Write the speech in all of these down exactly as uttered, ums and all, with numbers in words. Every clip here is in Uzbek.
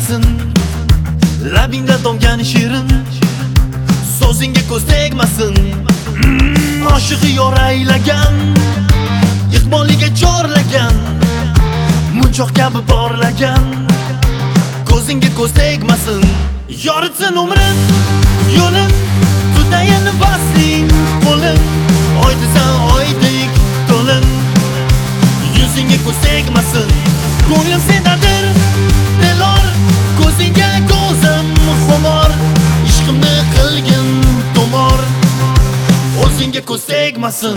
tegmasin, labingda tomgan shirin so'zingga ko'z tegmasin. Oshig'i yor aylagan, iqboliga chorlagan, munchoq kabi porlagan, ko'zingga ko'z tegmasin. Yoritsin umrin, yo'lin, tutayin vasling qo'lin, oy desan oydek to'lin, yuzingga ko'z tegmasin. Ko'nglim sendadir, delor, ko'zingga ko'zim xumor, ishqimni qilgin tomor, o'zingga ko'z tegmasin.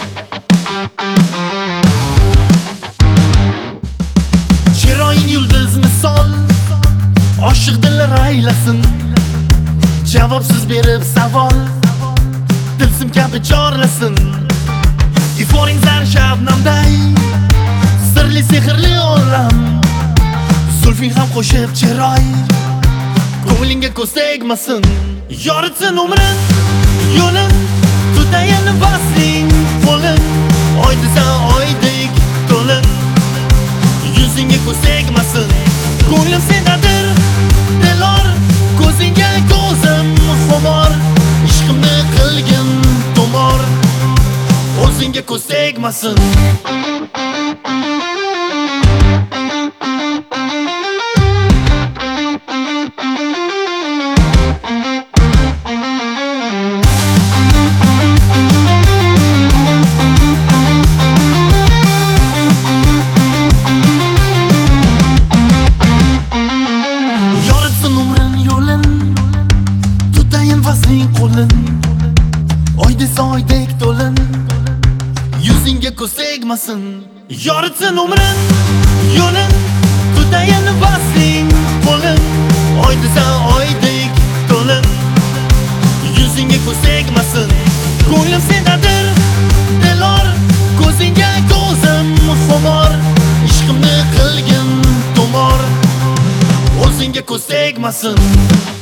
Chiroying yulduz misol, oshiq dillar aylasin, javobsiz berib savol, tilsim kabi chorlasin. Iforing zar shabnamday, sirli sehrli olam, zulfing ham qo'shib chiroy, ko'nglingga ko'z tegmasin. Yoritsin umrin, yo'lin, tutayin vasling qo'lin, oy desan oydek to'lin, yuzingga ko'z tegmasin. Ko'nglim sendadir, delor, ko'zingga ko'zim xumor, ishqimni qilgin tomor, o'zingga ko'z tegmasin. Oy desa oydek to'lin, yuzingga ko'z tegmasin. Yoritsin umrin, yo'lin, tutayin vasling qo'lin, oy desa oydek to'lin, yuzingga ko'z tegmasin. Ko'nglim sendadir, delor, ko'zingga ko'zim xumor, ishqimni qilgin tomor, o'zingga ko'z tegmasin.